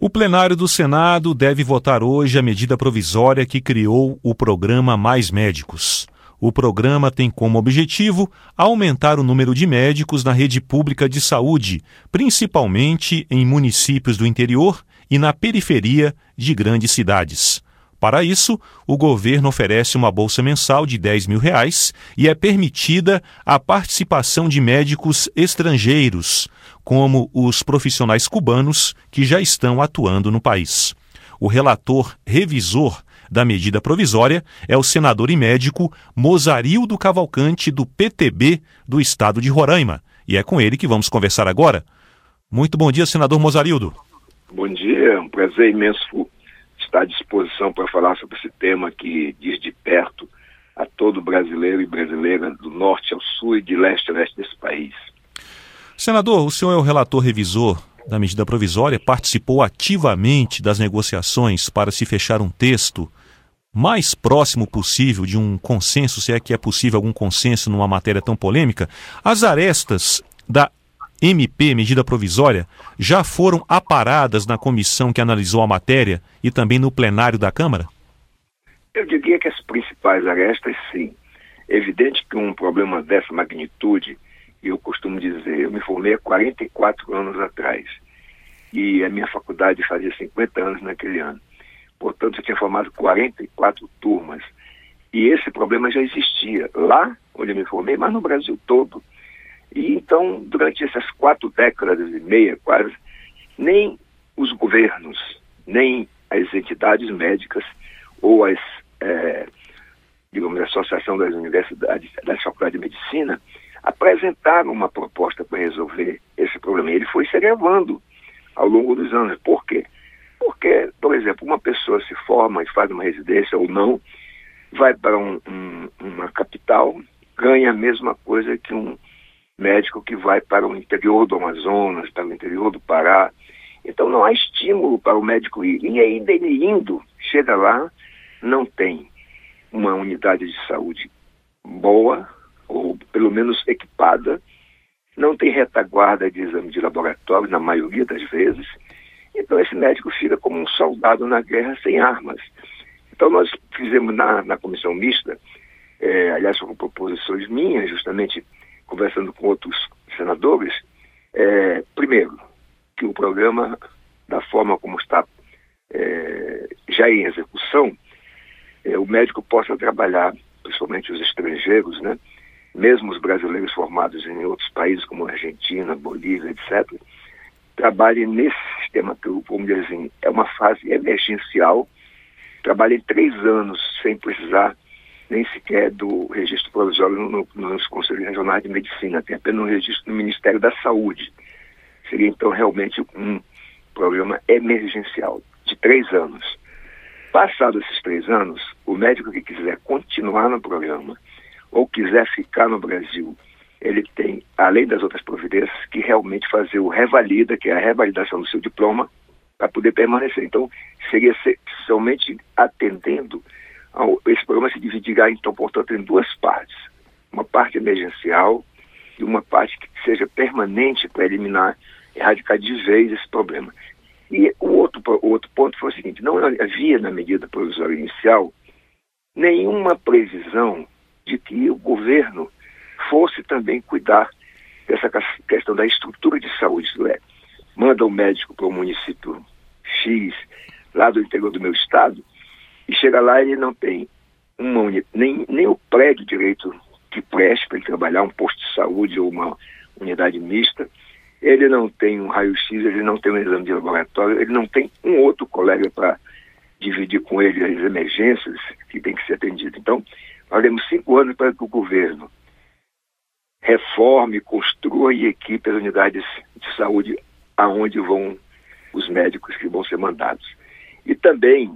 O plenário do Senado deve votar hoje a medida provisória que criou o programa Mais Médicos. O programa tem como objetivo aumentar o número de médicos na rede pública de saúde, principalmente em municípios do interior e na periferia de grandes cidades. Para isso, o governo oferece uma bolsa mensal de R$10 mil e é permitida a participação de médicos estrangeiros, como os profissionais cubanos que já estão atuando no país. O relator revisor da medida provisória é o senador e médico Mozarildo Cavalcante, do PTB do estado de Roraima. E é com ele que vamos conversar agora. Muito bom dia, senador Mozarildo. Bom dia, é um prazer imenso estar à disposição para falar sobre esse tema que diz de perto a todo brasileiro e brasileira do norte ao sul e de leste a oeste desse país. Senador, o senhor é o relator revisor da medida provisória, participou ativamente das negociações para se fechar um texto mais próximo possível de um consenso, se é que é possível algum consenso numa matéria tão polêmica. As arestas da MP, medida provisória, já foram aparadas na comissão que analisou a matéria e também no plenário da Câmara? Eu diria que as principais arestas, sim. É evidente que um problema dessa magnitude, eu costumo dizer, eu me formei há 44 anos atrás e a minha faculdade fazia 50 anos naquele ano. Portanto, eu tinha formado 44 turmas e esse problema já existia lá onde eu me formei, mas no Brasil todo. E então, durante essas 4 décadas e meia, quase, nem os governos, nem as entidades médicas ou as, a Associação das Universidades, das Faculdades de Medicina, apresentaram uma proposta para resolver esse problema. Ele foi se agravando ao longo dos anos. Por quê? Porque, por exemplo, uma pessoa se forma e faz uma residência ou não, vai para uma capital, ganha a mesma coisa que um médico que vai para o interior do Amazonas, para o interior do Pará. Então não há estímulo para o médico ir. E ainda ele indo, chega lá, não tem uma unidade de saúde boa, ou pelo menos equipada, não tem retaguarda de exame de laboratório, na maioria das vezes. Então esse médico fica como um soldado na guerra sem armas. Então nós fizemos na comissão mista, aliás foram proposições minhas, justamente conversando com outros senadores, primeiro, que o programa, da forma como está já em execução, o médico possa trabalhar, principalmente os estrangeiros, né? Mesmo os brasileiros formados em outros países como Argentina, Bolívia, etc., trabalhem nesse sistema que, vamos dizer assim, é uma fase emergencial, trabalhem 3 anos sem precisar nem sequer do registro provisório nos Conselhos Regionais de Medicina, tem apenas um registro no Ministério da Saúde. Seria, então, realmente um programa emergencial de 3 anos. Passados esses 3 anos, o médico que quiser continuar no programa ou quiser ficar no Brasil, ele tem, além das outras providências, que realmente fazer o revalida, que é a revalidação do seu diploma, para poder permanecer. Então, seria somente atendendo. Esse programa se dividirá, então, portanto, em 2 partes. Uma parte emergencial e uma parte que seja permanente para erradicar de vez esse problema. E o outro ponto foi o seguinte: não havia na medida provisória inicial nenhuma previsão de que o governo fosse também cuidar dessa questão da estrutura de saúde. Isto é, manda o médico para o município X, lá do interior do meu estado, e chega lá e ele não tem nem o prédio direito que preste para ele trabalhar, um posto de saúde ou uma unidade mista, ele não tem um raio-x, ele não tem um exame de laboratório, ele não tem um outro colega para dividir com ele as emergências que tem que ser atendido. Então, nós temos 5 anos para que o governo reforme, construa e equipe as unidades de saúde aonde vão os médicos que vão ser mandados. E também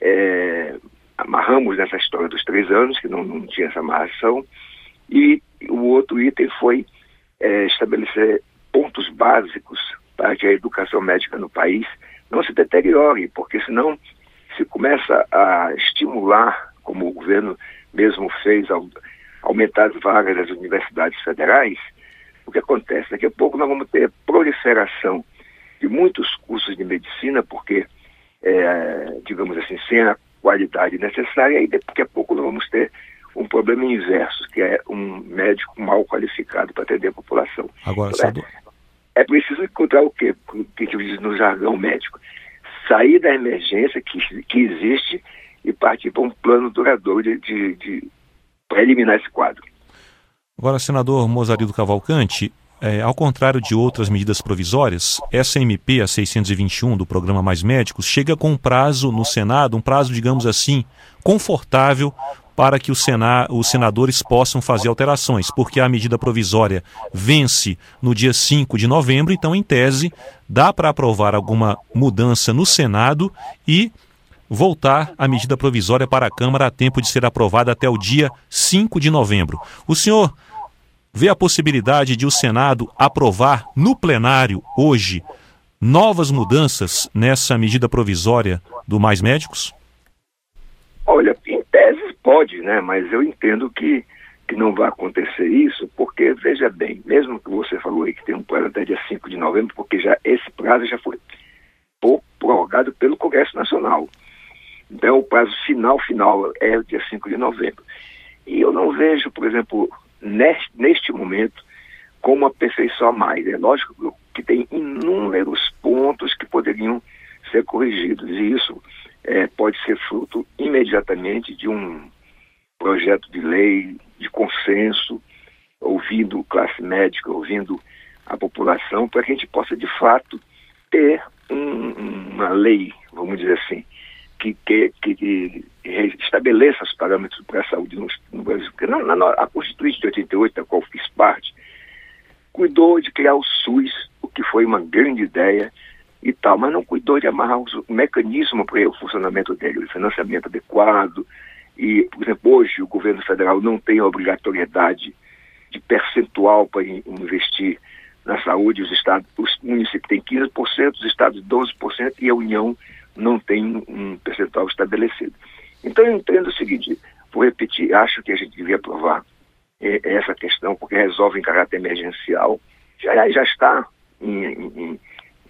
amarramos nessa história dos 3 anos, que não tinha essa amarração, e o outro item foi estabelecer pontos básicos para que a educação médica no país não se deteriore, porque senão se começa a estimular, como o governo mesmo fez, aumentar as vagas das universidades federais, o que acontece? Daqui a pouco nós vamos ter proliferação de muitos cursos de medicina, porque, digamos assim, sem a qualidade necessária, e daqui a pouco nós vamos ter um problema inverso, que é um médico mal qualificado para atender a população. Agora, então, é preciso encontrar o quê? O que diz no jargão médico? Sair da emergência que existe e partir para um plano duradouro para eliminar esse quadro. Agora, senador Mozarildo Cavalcante, ao contrário de outras medidas provisórias, essa MP, a 621 do Programa Mais Médicos, chega com um prazo no Senado, um prazo, digamos assim, confortável para que os senadores possam fazer alterações, porque a medida provisória vence no dia 5 de novembro, então, em tese, dá para aprovar alguma mudança no Senado e voltar a medida provisória para a Câmara a tempo de ser aprovada até o dia 5 de novembro. O senhor vê a possibilidade de o Senado aprovar no plenário hoje novas mudanças nessa medida provisória do Mais Médicos? Olha, em tese pode, né? Mas eu entendo que não vai acontecer isso, porque, veja bem, mesmo que você falou aí que tem um prazo até dia 5 de novembro, porque esse prazo já foi prorrogado pelo Congresso Nacional. Então, o prazo final é o dia 5 de novembro. E eu não vejo, por exemplo, neste momento, como aperfeiçoar mais. É lógico que tem inúmeros pontos que poderiam ser corrigidos, e isso pode ser fruto imediatamente de um projeto de lei, de consenso, ouvindo classe médica, ouvindo a população, para que a gente possa, de fato, ter uma lei, vamos dizer assim, que estabeleça os parâmetros para a saúde no Brasil. Porque a Constituinte de 88, da qual fiz parte, cuidou de criar o SUS, o que foi uma grande ideia e tal, mas não cuidou de amarrar o mecanismo para o funcionamento dele, o financiamento adequado. E, por exemplo, hoje o governo federal não tem a obrigatoriedade de percentual para investir na saúde. Os municípios têm 15%, os estados 12% e a União não tem um percentual estabelecido. Então eu entendo o seguinte, vou repetir, acho que a gente devia aprovar essa questão, porque resolve em caráter emergencial, já está em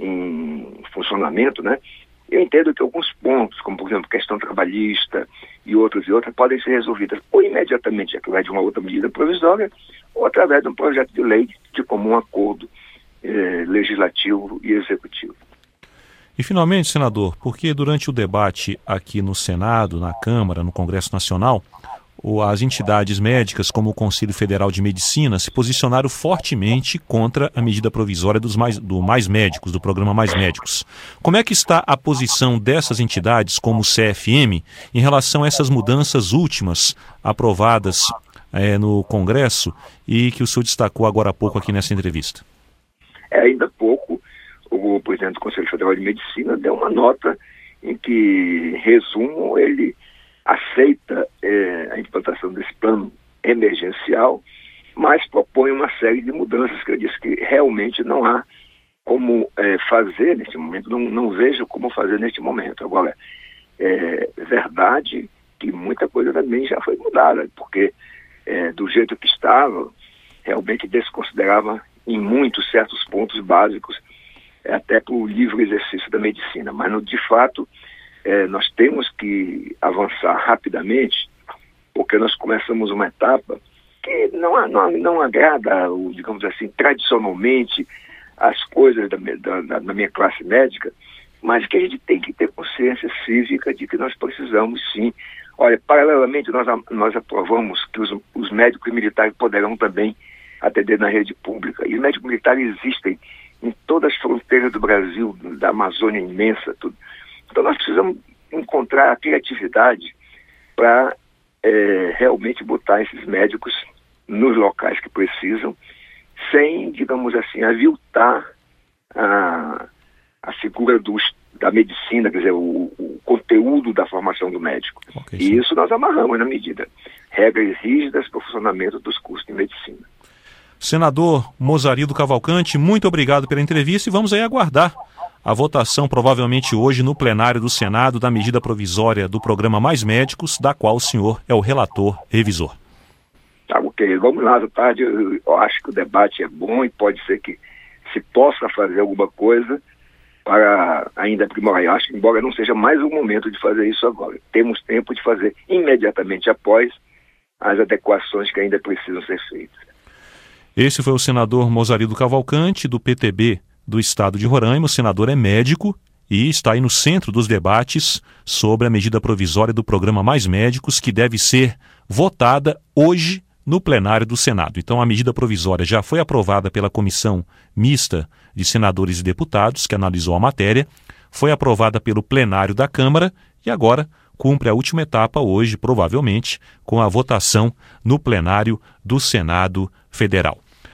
funcionamento, né? Eu entendo que alguns pontos, como por exemplo questão trabalhista e outras, podem ser resolvidas ou imediatamente através de uma outra medida provisória ou através de um projeto de lei de comum acordo legislativo e executivo. E finalmente, senador, porque durante o debate aqui no Senado, na Câmara, no Congresso Nacional, as entidades médicas, como o Conselho Federal de Medicina, se posicionaram fortemente contra a medida provisória do Mais Médicos, do programa Mais Médicos. Como é que está a posição dessas entidades, como o CFM, em relação a essas mudanças últimas aprovadas no Congresso e que o senhor destacou agora há pouco aqui nessa entrevista? Ainda há pouco, o presidente do Conselho Federal de Medicina deu uma nota em que, resumo, ele aceita a implantação desse plano emergencial, mas propõe uma série de mudanças que eu disse que realmente não há como fazer neste momento, não vejo como fazer neste momento. Agora, é verdade que muita coisa também já foi mudada, porque do jeito que estava, realmente desconsiderava em muitos certos pontos básicos, até para o livre exercício da medicina, mas de fato nós temos que avançar rapidamente, porque nós começamos uma etapa que não agrada, digamos assim, tradicionalmente as coisas da minha classe médica, mas que a gente tem que ter consciência cívica de que nós precisamos sim. Olha, paralelamente nós aprovamos que os médicos militares poderão também atender na rede pública, e os médicos militares existem em todas as fronteiras do Brasil, da Amazônia imensa, tudo. Então nós precisamos encontrar a criatividade para realmente botar esses médicos nos locais que precisam, sem, digamos assim, aviltar a figura da medicina, quer dizer, o conteúdo da formação do médico. Okay, e isso nós amarramos na medida. Regras rígidas para o funcionamento dos cursos de medicina. Senador Mozarildo Cavalcante, muito obrigado pela entrevista e vamos aí aguardar a votação provavelmente hoje no plenário do Senado da medida provisória do programa Mais Médicos, da qual o senhor é o relator revisor. Tá, ok. Vamos lá, à tarde. Eu acho que o debate é bom e pode ser que se possa fazer alguma coisa para ainda aprimorar. Eu acho que, embora não seja mais o momento de fazer isso agora, temos tempo de fazer imediatamente após as adequações que ainda precisam ser feitas. Esse foi o senador Mozarido Cavalcante, do PTB do estado de Roraima. O senador é médico e está aí no centro dos debates sobre a medida provisória do programa Mais Médicos, que deve ser votada hoje no plenário do Senado. Então, a medida provisória já foi aprovada pela Comissão Mista de Senadores e Deputados, que analisou a matéria, foi aprovada pelo plenário da Câmara e agora cumpre a última etapa hoje, provavelmente, com a votação no plenário do Senado Federal.